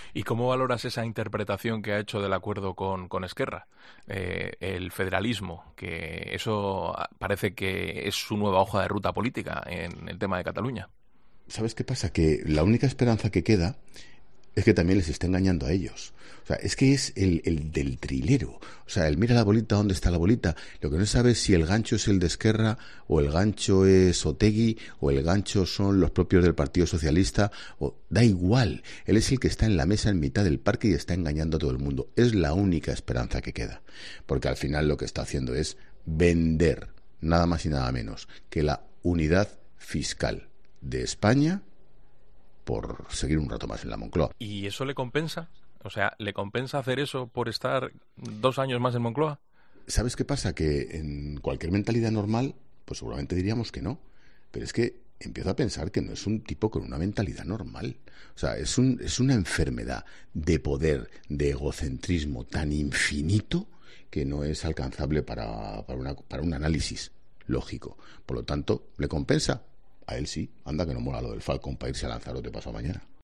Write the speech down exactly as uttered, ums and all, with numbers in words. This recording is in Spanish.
¿Y cómo valoras esa interpretación que ha hecho del acuerdo con, con Esquerra? Eh, el federalismo, que eso parece que es su nueva hoja de ruta política en el tema de Cataluña. ¿Sabes qué pasa? Que la única esperanza que queda es que también les está engañando a ellos. O sea, es que es el, el del trilero. O sea, el mira la bolita, ¿dónde está la bolita? Lo que no sabe es si el gancho es el de Esquerra, o el gancho es Otegi, o el gancho son los propios del Partido Socialista, o da igual. Él es el que está en la mesa en mitad del parque y está engañando a todo el mundo. Es la única esperanza que queda. Porque al final lo que está haciendo es vender, nada más y nada menos, que la unidad fiscal de España por seguir un rato más en la Moncloa. ¿Y eso le compensa? O sea, ¿le compensa hacer eso por estar dos años más en Moncloa? ¿Sabes qué pasa? Que en cualquier mentalidad normal, pues seguramente diríamos que no. Pero es que empiezo a pensar que no es un tipo con una mentalidad normal. O sea, es, un, es una enfermedad de poder, de egocentrismo tan infinito que no es alcanzable para, para, una, para un análisis lógico. Por lo tanto, ¿le compensa? A él sí. Anda que no mola lo del Falcon para irse a Lanzarote pasado mañana.